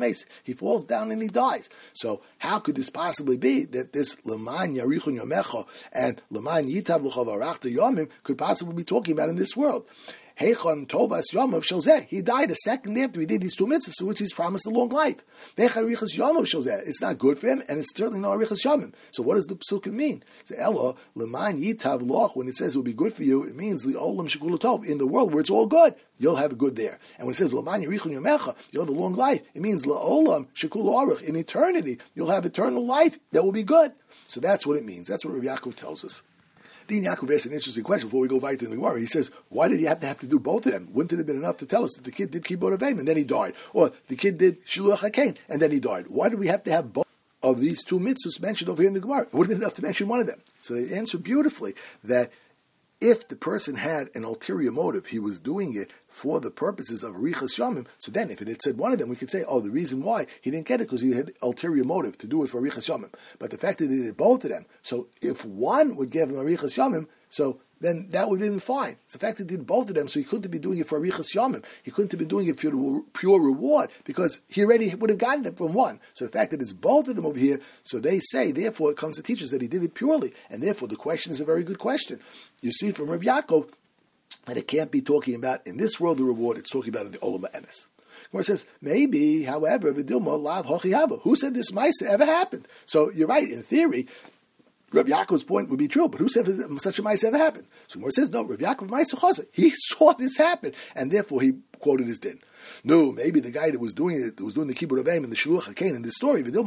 he falls down and he dies. So how could this possibly be that this leman yarichun yomecha and leman yitav l'chav arachta yomim could possibly be talking about in this world? Heichon tovas yomav shelzeh. He died a second after he did these two mitzvahs, for which he's promised a long life. Arichas yomav shelzeh. It's not good for him, and it's certainly not arichas yomim. So what does the psukim mean? So Elo leman yitav loch. When it says it will be good for you, it means li'olam shekula tov. In the world where it's all good, you'll have a good there. And when it says leman yarichon yomecha, you'll have a long life. It means li'olam shekula arich. In eternity, you'll have eternal life that will be good. So that's what it means. That's what Rav Yaakov tells us. Din Yaakov asked an interesting question before we go right to the Gemara. He says, why did he have to do both of them? Wouldn't it have been enough to tell us that the kid did kibbut avim and then he died? Or the kid did shiluach hakein and then he died? Why did we have to have both of these two mitzvahs mentioned over here in the Gemara? It would have been enough to mention one of them. So they answer beautifully that if the person had an ulterior motive, he was doing it for the purposes of Arichas Yomim, so then if it had said one of them, we could say, oh, the reason why he didn't get it because he had ulterior motive to do it for Arichas Yomim. But the fact that he did both of them, so if one would give him Arichas Yomim, so then that would have been fine. It's the fact that he did both of them, so he couldn't be doing it for Arichas Yomim. He couldn't have been doing it for pure reward, because he already would have gotten it from one. So the fact that it's both of them over here, so they say, therefore it comes to teach us that he did it purely. And therefore the question is a very good question. You see from Rabbi Yaakov that it can't be talking about in this world the reward, it's talking about in the Olam Ha'emes. Gemara says, maybe, however, v'dilma lav hochi haba. Who said this ma'aseh ever happened? So you're right, in theory, Rabbi Yaakov's point would be true, but who said such a ma'aseh ever happened? So Gemara says, no, Rabbi Yaakov ma'aseh chazah. He saw this happen, and therefore he quoted his din. No, maybe the guy that was doing it, that was doing the Kibbur of Aim and the Shiluach HaKain in this story, maybe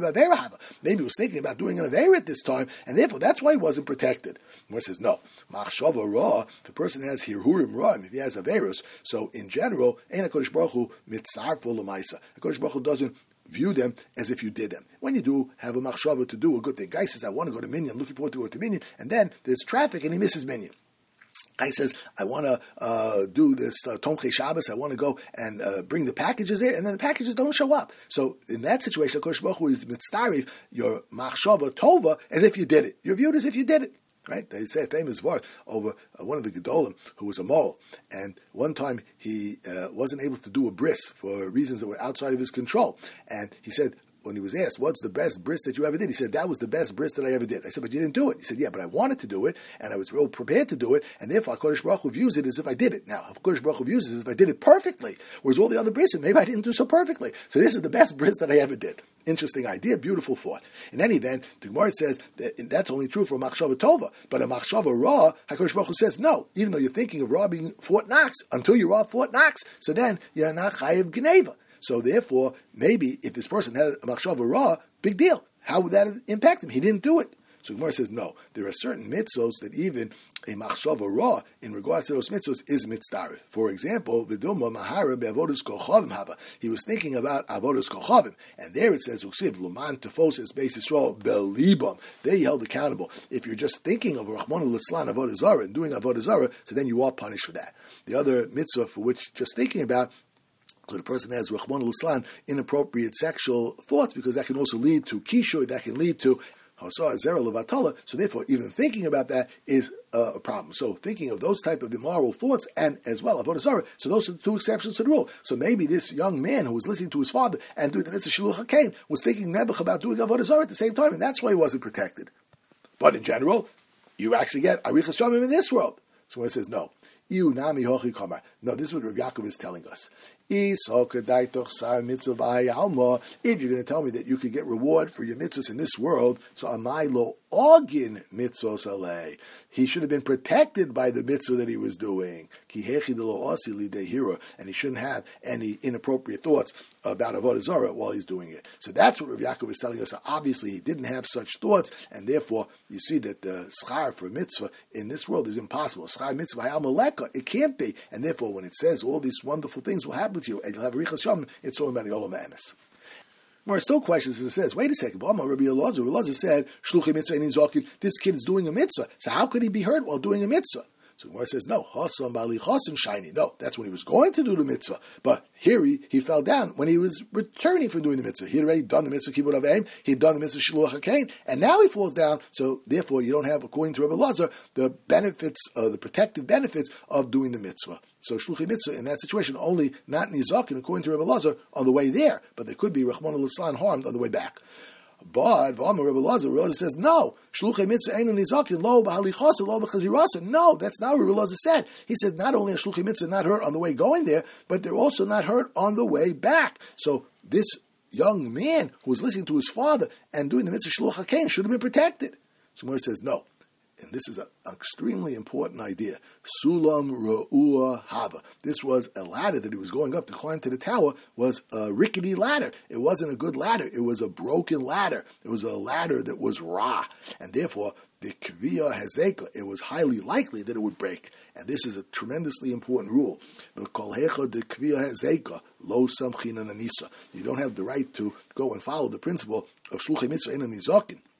he was thinking about doing an Aveira at this time, and therefore that's why he wasn't protected. Gemara says, no. Machshava ra, if a person has Hirhurim ra, if he has Aveirus, so in general, Ein HaKadosh Baruch Hu mitzarfo l'maisa. HaKadosh Baruch Hu doesn't view them as if you did them. When you do have a machshava to do a good thing, guy says, I want to go to Minyan, looking forward to go to Minyan, and then there's traffic and he misses Minyan. Guy says, I want to do this Tomchei Shabbos, I want to go and bring the packages there, and then the packages don't show up. So in that situation, HaKadosh Baruch Hu is mitzarif your machshava tova as if you did it. You're viewed as if you did it. Right? They say a famous word over one of the Gedolim who was a mole, and one time he wasn't able to do a bris for reasons that were outside of his control, and he said, when he was asked, what's the best bris that you ever did? He said, that was the best bris that I ever did. I said, but you didn't do it. He said, yeah, but I wanted to do it, and I was real prepared to do it, and therefore HaKadosh Baruch Hu views it as if I did it. Now, HaKadosh Baruch Hu views it as if I did it perfectly, whereas all the other brises, maybe I didn't do so perfectly. So this is the best bris that I ever did. Interesting idea, beautiful thought. In any event, the Gemara says that that's only true for a machshava tova, but a machshava ra, HaKadosh Baruch Hu says, no, even though you're thinking of robbing Fort Knox, until you rob Fort Knox, so then you're not chayiv gneva. So therefore, maybe if this person had a machshava ra, big deal. How would that impact him? He didn't do it. So Gemara says, no, there are certain mitzvos that even a machshava ra, in regards to those mitzvos, is mitzdarif. For example, v'dilma mahara be'avodas kochavim haba. He was thinking about avodas kochavim, and there it says, uksiv luman tefoses beis Yisrael belibam. There you held accountable. If you're just thinking of Rachmana litzlan avodah zarah and doing avodah zarah, so then you are punished for that. The other mitzvah for which just thinking about, so the person has Rachmana litzlan inappropriate sexual thoughts, because that can also lead to kishur, that can lead to Hasa Zera Levatala, so therefore even thinking about that is a problem. So thinking of those type of immoral thoughts and as well Avodah Zarah, so those are the two exceptions to the rule. So maybe this young man who was listening to his father and doing the mitzvah Shiluach HaKain was thinking Nebuch about doing Avodah Zarah at the same time, and that's why he wasn't protected. But in general, you actually get Arichas Yomim in this world. So when it says no. No, this is what Rav Yaakov is telling us. If you're going to tell me that you could get reward for your mitzvahs in this world, so amai lo ogin mitzvos alei. He should have been protected by the mitzvah that he was doing. And he shouldn't have any inappropriate thoughts about Avodah Zarah while he's doing it. So that's what Rav Yaakov is telling us. So obviously he didn't have such thoughts, and therefore you see that the schar for mitzvah in this world is impossible. Schar mitzvah hayal maleka, it can't be. And therefore when it says all these wonderful things will happen to you, and you'll have Arichas Yomim, it's talking about the Olam Ha'emes. More still questions as it says, wait a second, Rabbi Elazar said, Shluchim mitzvah ein zokin, this kid is doing a mitzvah, so how could he be hurt while doing a mitzvah? So Gemara says, no, Hasan Bali Hasan Shiny. No, that's when he was going to do the mitzvah. But here he fell down when he was returning from doing the mitzvah. He had already done the mitzvah Kibbur of Aim, he had done the mitzvah Shiluach HaKain, and now he falls down. So therefore, you don't have, according to Rabbi Elazar, the benefits, the protective benefits of doing the mitzvah. So Shluchim mitzvah in that situation only not nizakin, according to Rabbi Elazar, on the way there, but there could be Rachmana litzlan harmed on the way back. But Rabbi Elazar says no. Shluchei mitzvah einu nizakin lo b'halichasa lo b'chazirasa. No, that's not what Rabbi Elazar said. He said not only are shluchei mitzvah not hurt on the way going there, but they're also not hurt on the way back. So this young man who was listening to his father and doing the mitzvah Shiluach HaKain should have been protected. So Gemara says no. And this is an extremely important idea. Sulam Ra'ua Hava. This was a ladder that he was going up to climb to the tower, was a rickety ladder. It wasn't a good ladder. It was a broken ladder. It was a ladder that was ra. And therefore, the Kviya Hazeka, it was highly likely that it would break. And this is a tremendously important rule. The Kolhecha de Kviya Hazeka, Lo Samchina Nanisa. You don't have the right to go and follow the principle of Shluchei Mitzvah Ein Nizakin.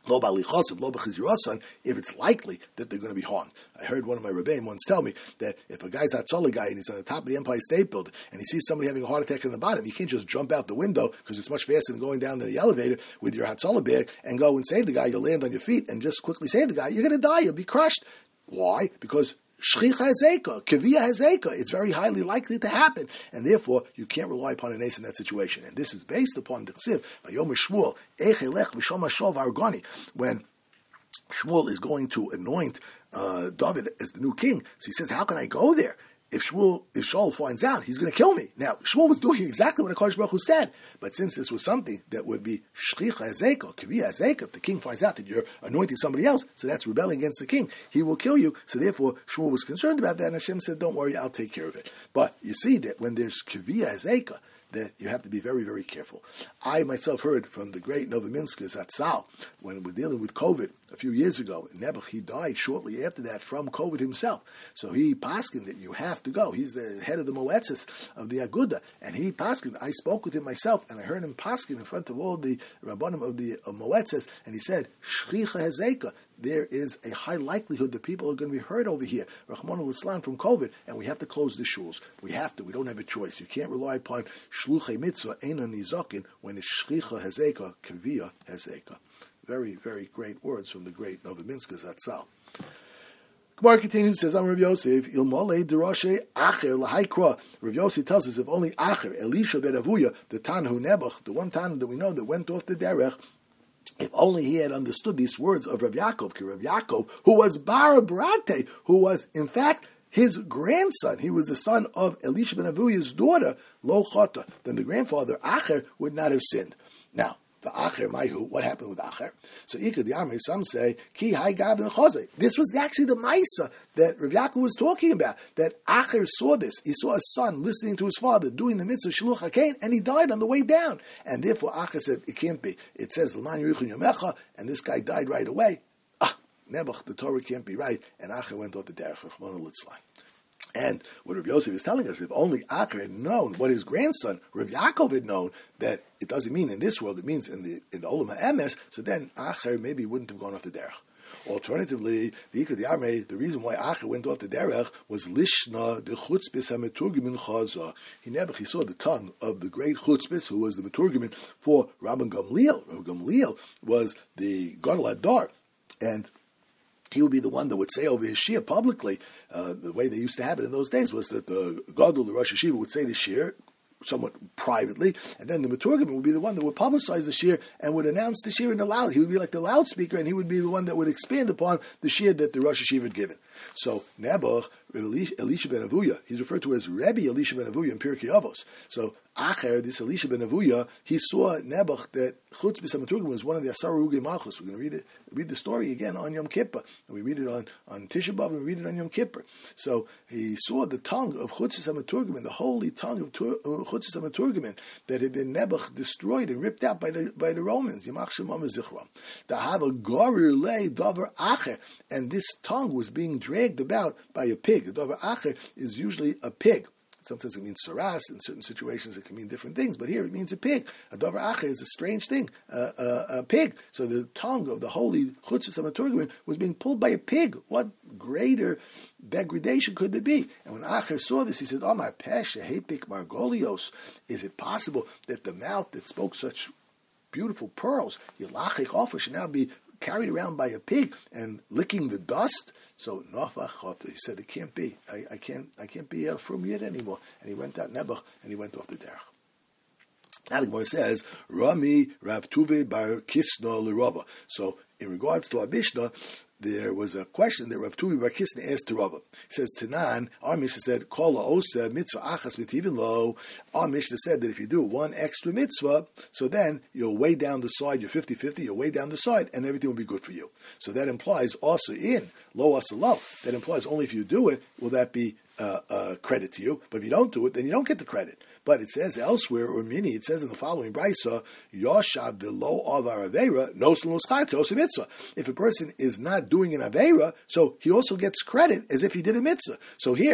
if it's likely that they're going to be harmed. I heard one of my rebbeim once tell me that if a guy's a Hatzalah guy and he's on the top of the Empire State Building and he sees somebody having a heart attack in the bottom, you can't just jump out the window because it's much faster than going down to the elevator with your Hatzalah bag and go and save the guy. You'll land on your feet and just quickly save the guy. You're going to die. You'll be crushed. Why? Because Shchicha Hezeka, Kaviyah Hezeka. It's very highly likely to happen, and therefore you can't rely upon an ace in that situation. And this is based upon the Chsiv by Yom Shmuel, Echelech V'Shom Hashov Argoni, when Shmuel is going to anoint David as the new king. So he says, "How can I go there? If Shaul finds out, he's going to kill me." Now, Shmuel was doing exactly what HaKadosh Baruch Hu said, but since this was something that would be Shchicha Hezeka, Kaviyah Hezeka, if the king finds out that you're anointing somebody else, so that's rebelling against the king, he will kill you. So therefore, Shmuel was concerned about that, and Hashem said, "Don't worry, I'll take care of it." But you see that when there's Kaviyah Hezeka, that you have to be very, very careful. I myself heard from the great Novominsker Zatzal, when we're dealing with COVID a few years ago, in Nebuch, he died shortly after that from COVID himself. So he paskined that you have to go. He's the head of the Moetzes of the Aguda, and he paskined. I spoke with him myself, and I heard him paskin in front of all the Rabbanim of the Moetzes, and he said, Shchicha Hezeka, there is a high likelihood that people are going to be hurt over here, Rahman al-Islam, from COVID, and we have to close the shuls. We have to. We don't have a choice. You can't rely upon shluchei mitzvah, eina nizakin, when it's shchicha hezeka, kaviyah hezeka. Very, very great words from the great Novominsker Zatzal. Gemara continues, says, Rav Yosef, Ilmole derashe acher lahaikra. Rav Yosef tells us, if only acher, Elisha ben Avuya, the Tanhu Nebuch, the one Tanhu that we know that went off the derech, if only he had understood these words of Rav Yaakov, Rav Yaakov, who was Bar Brate, who was, in fact, his grandson. He was the son of Elisha ben Avuya's daughter, Lo Chota. Then the grandfather, Acher, would not have sinned. Now, the Acher, Maihu, what happened with Acher? So, Ikad Yamri, some say, Ki Hai Gab and Chozeh. This was actually the Maisa that Rav Yaakov was talking about, that Acher saw this. He saw his son listening to his father, doing the mitzvah Shiluch HaKain, and he died on the way down. And therefore, Acher said, it can't be. It says, L'man Yerichon Yomecha, and this guy died right away. Nebuch, the Torah can't be right, and Acher went off the derech, Rachmana litzlan. And what Rav Yosef is telling us, if only Acher had known what his grandson, Rav Yaakov, had known, that it doesn't mean in this world, it means in the Olam HaEmes, so then Acher maybe wouldn't have gone off the derech. Alternatively, the reason why Acher went off the derech was Lishna, the chutzpis ha-meturgimin chaza. He saw the tongue of the great chutzpis, who was the meturgimin for Rabban Gamliel. Rabban Gamliel was the Gadol Hador, and he would be the one that would say over his shir publicly. The way they used to have it in those days was that the Gadol, the Rosh Hashiva, would say the shir somewhat privately, and then the Meturgiman would be the one that would publicize the shir and would announce the shir in the loud. He would be like the loudspeaker, and he would be the one that would expand upon the shir that the Rosh Hashiva had given. So Nebuch, Elisha ben Avuya, he's referred to as Rebbe Elisha ben Avuya in Pirkei Avos. So Acher, this Elisha ben Avuya, he saw Nebuch that Chutz B'Sameturgim was one of the Asar Urugei Malchus. We're going to read the story again on Yom Kippur. And we read it on Tisha B'Av, and we read it on Yom Kippur. So he saw the tongue of Chutz B'Sameturgim, the holy tongue of Chutz B'Sameturgim, that had been Nebuch destroyed and ripped out by the Romans. Yamach Shemam Zichram. To have a Gorir Lei Dover Acher, and this tongue was being dragged about by a pig. The Dover Acher is usually a pig. Sometimes it means saras. In certain situations it can mean different things, but here it means a pig. A Dover Acher is a strange thing, a pig. So the tongue of the holy Chutz B'Sameturgim was being pulled by a pig. What greater degradation could there be? And when Acher saw this, he said, Omar Pesha Hepik Margolios. Is it possible that the mouth that spoke such beautiful pearls, Yilachik Offer, should now be carried around by a pig and licking the dust? So Nafach, he said, it can't be. I can't be from yet anymore. And he went out Nebuch and he went off the derech. Now the Gemara says, Rami Rav Tuve bar Kisna l'Rava. So in regards to our Mishnah, there was a question that Rav Tuve bar Kisna asked to Rava. He says, Tanan, our Mishnah said, Kol ha'osa mitzvah achas mitivin lo. Our Mishnah said that if you do one extra mitzvah, so then you'll weigh down the side, you're 50-50, you'll weigh down the side, and everything will be good for you. So that implies also in lo asa lo. That implies only if you do it, will that be credit to you. But if you don't do it, then you don't get the credit. But it says elsewhere, or mini, it says in the following brisa, Yoshab below avar aveira, noslon l'schar mitzvah. If a person is not doing an aveira, so he also gets credit as if he did a mitzvah. So here,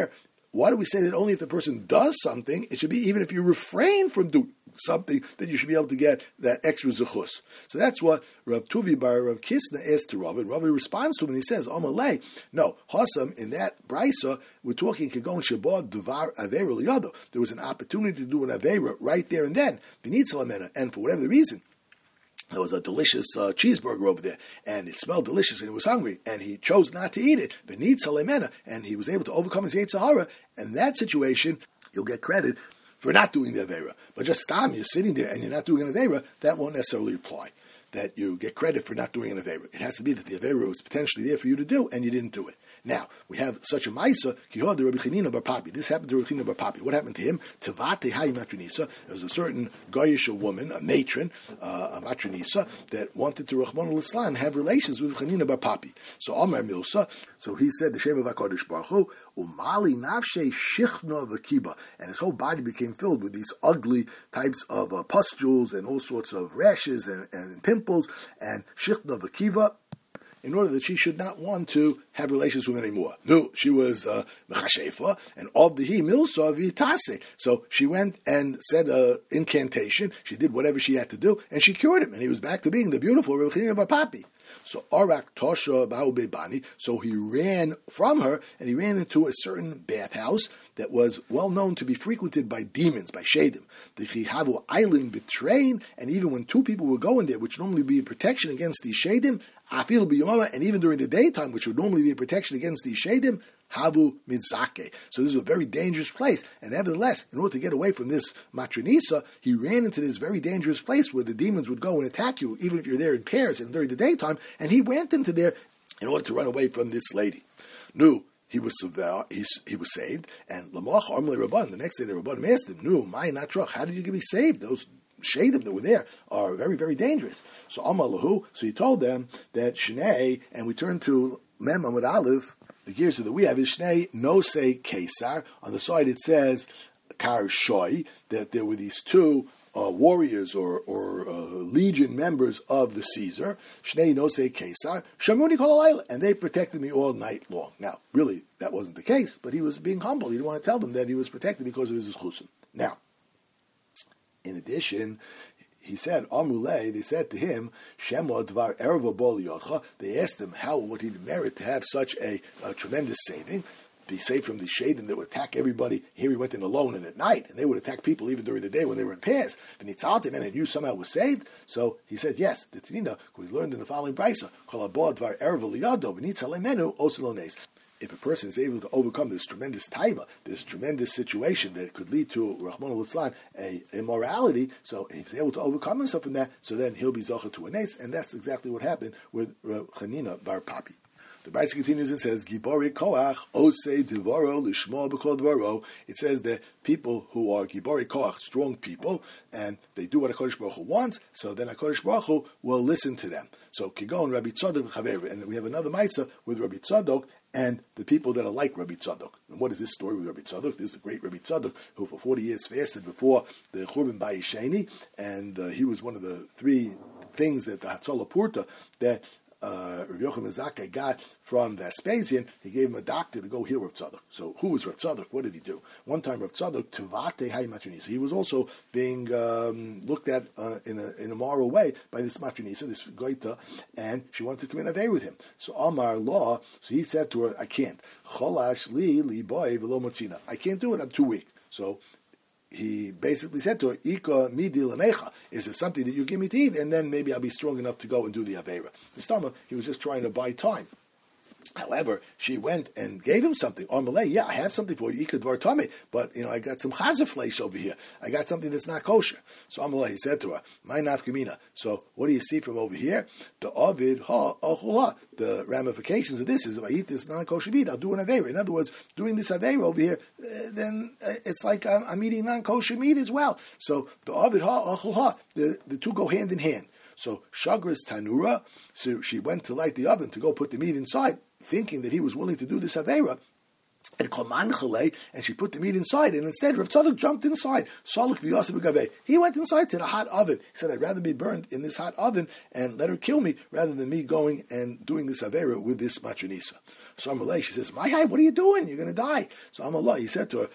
why do we say that only if the person does something? It should be even if you refrain from doing something, that you should be able to get that extra zechus. So that's what Rav Tuvi bar Rav Kisna asked to Rav, and Rav responds to him and he says, Amalei, no, Hasam, in that brisa, we're talking Kagon Shabbat Duvar Aveira Liyado. There was an opportunity to do an Aveira right there and then. And for whatever the reason, there was a delicious cheeseburger over there, and it smelled delicious, and he was hungry, and he chose not to eat it. And he was able to overcome his Yetzer Hara. And in that situation, you'll get credit for not doing the Aveira. But just stop, you're sitting there and you're not doing an Aveira, that won't necessarily apply, that you get credit for not doing an Aveira. It has to be that the Aveira was potentially there for you to do, and you didn't do it. Now, we have such a Maisa, Kihod Rabbi Chanina bar Papi. This happened to Rabbi Chanina bar Papi. What happened to him? Tavate Hayi Matronisa. There was a certain Goyish woman, a matron, a Matronisa, that wanted to Rahman al-Islam have relations with Chanina bar Papi. So Amar Milsa, so he said the Shem of HaKadosh Baruch Hu, Umali Nafshe Shichna V'Kiba, and his whole body became filled with these ugly types of pustules and all sorts of rashes and pimples, and Shichna V'Kiva, in order that she should not want to have relations with him anymore. No, she was mechashefa, and of the he milsa vitase. So she went and said an incantation. She did whatever she had to do, and she cured him, and he was back to being the beautiful Rabbi Chanina bar Papi. So Arak Tosha Ba'u Bebani, so he ran from her, and he ran into a certain bathhouse that was well known to be frequented by demons, by Shadim. The Chihavu island betraying, and even when two people were going there, which normally be a protection against these Shadim, Afil B'Yomama, and even during the daytime, which would normally be a protection against these Shadim, Havu Midzake. So this is a very dangerous place. And nevertheless, in order to get away from this Matronisa, he ran into this very dangerous place where the demons would go and attack you, even if you're there in pairs and during the daytime. And he went into there in order to run away from this lady. No, he was saved. And Lamach Armle Rabban, the next day the Rabban asked him, no, my natrach, how did you get me saved? Those Shadim that were there are very, very dangerous. So Amalahu, so he told them that Shnei, and we turn to Mem Amud Aleph, the gears that we have is Shnei Nose Kesar. On the side it says Kar Shoi, that there were these two warriors or legion members of the Caesar. Shnei Nose Kesar, Shamuni Kol, and they protected me all night long. Now, really, that wasn't the case, but he was being humble. He didn't want to tell them that he was protected because of his Chusim. Now, in addition, he said, Amulei, they said to him, Shema Dvar Erva Bol Yodcha. They asked him how would he merit to have such a tremendous saving, be saved from the Shadim that would attack everybody. Here he went in alone and at night, and they would attack people even during the day when they were in pairs. And he told him, and you somehow was saved. So he said, yes, the Tanina, we learned in the following brisa, Kol Haba Dvar Erva Liyado V'nitza Lemenu Osilones. If a person is able to overcome this tremendous taiva, this tremendous situation that could lead to Rahman al-Islam, a immorality, so he's able to overcome himself from that, so then he'll be zocha to a nes, and that's exactly what happened with Chanina bar Papi. The Brisa continues and says, Gibori koach ose divoro lishmo b'kol dvaro. It says that people who are Gibori koach, strong people, and they do what HaKadosh Baruch Hu wants, so then HaKadosh Baruch Hu will listen to them. So Kigon Rabbi Tzadok v'chaver, and we have another Maisa with Rabbi Tzadok and the people that are like Rabbi Tzadok. And what is this story with Rabbi Tzadok? This is the great Rabbi Tzadok who for 40 years fasted before the Churban Bayis Sheni, and he was one of the three things that the Hatzalah Purta that Rabbi Yochanan Zakkai got from Vespasian. He gave him a doctor to go heal Rav Tzadok. So who was Rav Tzadok? What did he do? One time Rav Tzadok, Tevate Hay Matronisa. He was also being looked at in a moral way by this Matronisa, this Goita, and she wanted to come in Avei with him. So Amar Law, so he said to her, I can't. Cholash li boy v'lo motzina. I can't do it, I'm too weak. So he basically said to her, Ika midi lamecha, is it something that you give me to eat, and then maybe I'll be strong enough to go and do the Aveira. Mistama, he was just trying to buy time. However, she went and gave him something. Armalei, yeah, I have something for you, Ika dvar tame, but I got some chazer flesh over here. I got something that's not kosher. So Armalei, he said to her, my nafkamina. So what do you see from over here? The avid ha achula. The ramifications of this is if I eat this non-kosher meat, I'll do an Aveira. In other words, doing this Aveira over here, then it's like I'm eating non-kosher meat as well. So the avid ha achula, the two go hand in hand. So Shagras Tanura, so she went to light the oven to go put the meat inside, thinking that he was willing to do this Aveira. and she put the meat inside, and instead Rav Tzadok jumped inside. He went inside to the hot oven. He said, I'd rather be burned in this hot oven and let her kill me rather than me going and doing this Avera with this Matronisa. So Amalei, she says, my what are you doing? You're going to die. So Amalei, he said to her,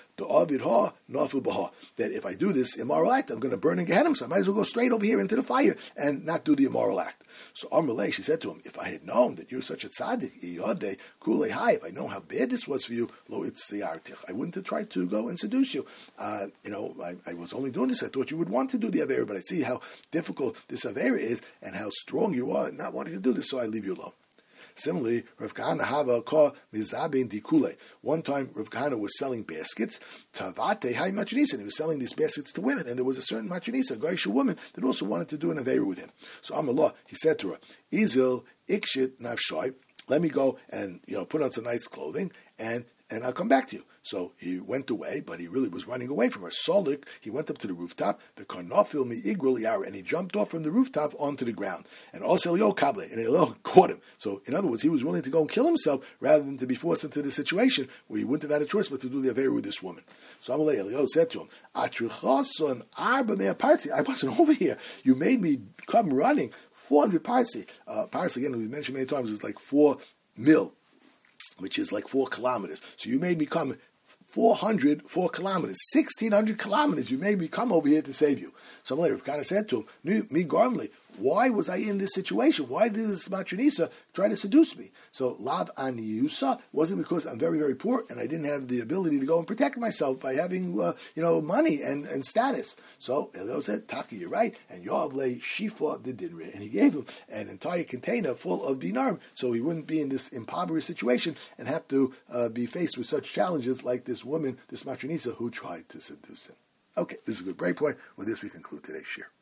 that if I do this immoral act, I'm going to burn in Gehenna, so I might as well go straight over here into the fire and not do the immoral act. So Amalei, she said to him, if I had known that you're such a tzaddik, if I know how bad this was for you, I wouldn't have tried to go and seduce you. I was only doing this. I thought you would want to do the Avera, but I see how difficult this Avera is and how strong you are not wanting to do this, so I leave you alone. Similarly, Rav Kahana Hava Ka Mizabin Dikule. One time, Rav Kahana was selling baskets. Tavate Hai Matronisa. He was selling these baskets to women, and there was a certain Matronisa, a Goyish woman, that also wanted to do an Avera with him. So Amallah, he said to her, Izil Ikshit Navshai. Let me go and put on some nice clothing, and I'll come back to you. So he went away, but he really was running away from her. Solik, he went up to the rooftop, the karnofil mi igrul yara, and he jumped off from the rooftop onto the ground. And also Elio kable, and Elio caught him. So in other words, he was willing to go and kill himself rather than to be forced into the situation where he wouldn't have had a choice but to do the Avera with this woman. So Amalei Elio said to him, I wasn't over here. You made me come running 400 parsi. Parsi, again, we mentioned many times, is like 4 mil, which is like 4 kilometers. So you made me come 4 kilometers, 1,600 kilometers. You made me come over here to save you. So Rav Kahana said to him, me garmly, why was I in this situation? Why did this Matronisa try to seduce me? So Lav Aniyusa wasn't because I'm very, very poor and I didn't have the ability to go and protect myself by having money and status. So Elio said, Taki, you're right. And Yoav lay Shifa the dinner, and he gave him an entire container full of dinar, so he wouldn't be in this impoverished situation and have to be faced with such challenges like this woman, this Matronisa, who tried to seduce him. Okay, this is a good break point. With this, we conclude today's shir.